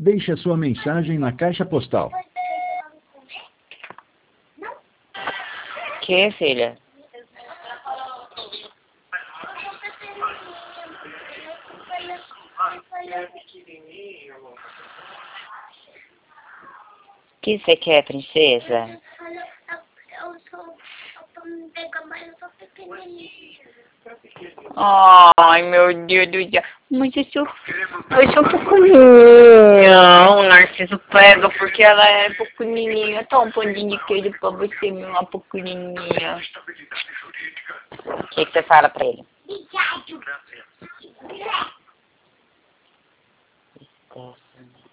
Deixe a sua mensagem na caixa postal. Que, filha? O que você quer, princesa? Ai, meu Deus do céu. Mas eu sou pequenininha. O Narciso pega porque ela é pequenininha. Toma um pãozinho de queijo pra você, minha pequenininha. O que você fala pra ele? Obrigado.